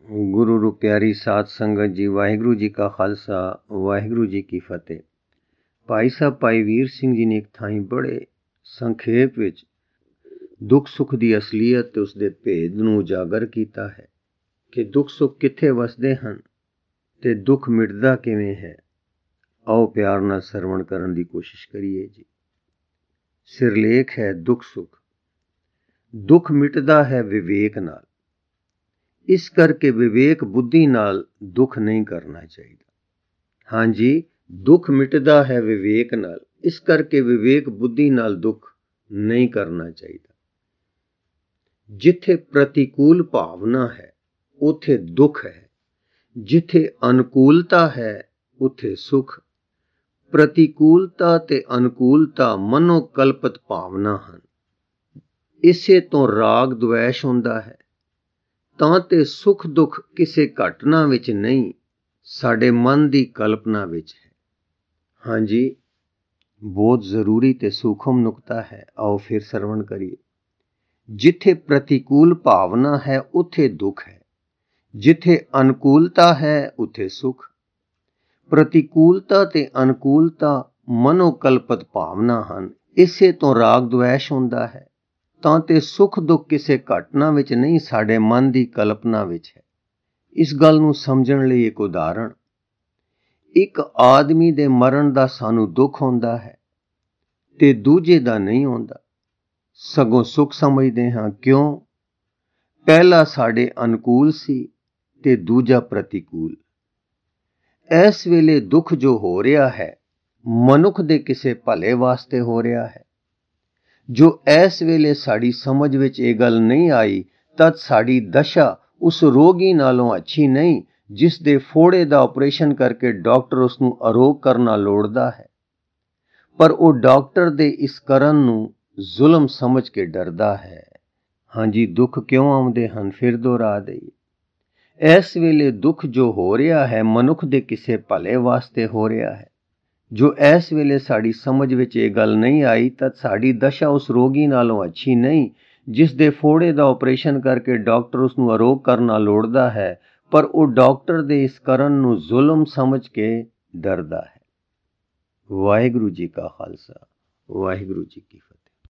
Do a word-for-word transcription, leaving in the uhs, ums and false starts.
गुरु रू प्यारी साध संगत जी, वाहिगुरु जी का खालसा वाहिगुरु जी की फतेह। भाई साहब भाई वीर सिंह जी ने एक थाई बड़े संखेप विच दुख सुख की असलीयत ते उसदे भेद नूं उजागर कीता है कि दुख सुख कित्थे वसदे हन ते दुख मिटदा किवें है। आओ प्यार नाल सरवण करन दी कोशिश करिए जी। सिरलेख है दुख सुख। दुख मिटदा है विवेक नाल, इस करके विवेक बुद्धि नाल दुख नहीं करना चाहिए। हाँ जी, दुख मिटदा है विवेक नाल, इस करके विवेक बुद्धि नाल दुख नहीं करना चाहिए। जिथे प्रतिकूल भावना है उथे दुख है, जिथे अनुकूलता है उथे सुख। प्रतिकूलता ते अनुकूलता मनोकल्पित भावना हन। इसे तो राग द्वेष हुंदा है। तां ते सुख दुख किसे घटना विच नहीं, साडे मन दी कल्पना विच है। हाँ जी, बहुत जरूरी ते सूखम नुकता है। आओ फिर सरवण करिए। जिथे प्रतिकूल भावना है उथे दुख है, जिथे अनुकूलता है उथे सुख। प्रतिकूलता ते अनुकूलता मनोकल्पित भावना हन। इसे तो राग द्वेष हुंदा है। तां ते सुख दुख किसे घटना विच नहीं, साडे मन दी कल्पना विच है। इस गल नूं समझण लई एक उदाहरण। एक आदमी दे मरण दा सानूं दुख हुंदा है ते दूजे दा नहीं हुंदा, सगों सुख समझदे हां। क्यों? पहला साडे अनुकूल सी ते दूजा प्रतिकूल। इस वेले दुख जो हो रहा है मनुख दे किसे भले वास्ते हो रहा है। जो इस वेले साड़ी समझ विच ये गल नहीं आई, तद साड़ी दशा उस रोगी नालों अच्छी नहीं जिस दे फोड़े दा ऑपरेशन करके डॉक्टर उसनूं अरोग करना लोड़दा है, पर वो डॉक्टर दे इस करन नूं जुल्म समझ के डरदा है। हाँ जी, दुख क्यों आउंदे हन? फिर दोहरा दईए। इस वेले दुख जो हो रहा है मनुख दे किसे भले वास्ते हो रहा है। जो इस वेले साड़ी समझ विच ये गल नहीं आई, तद साड़ी दशा उस रोगी नालों अच्छी नहीं जिस दे फोड़े दा ऑपरेशन करके डॉक्टर उसनूं अरोग करना लोड़दा है, पर वो डॉक्टर दे इस करन नूं जुल्म समझ के डरदा है। वाहिगुरु जी का खालसा वाहिगुरु जी की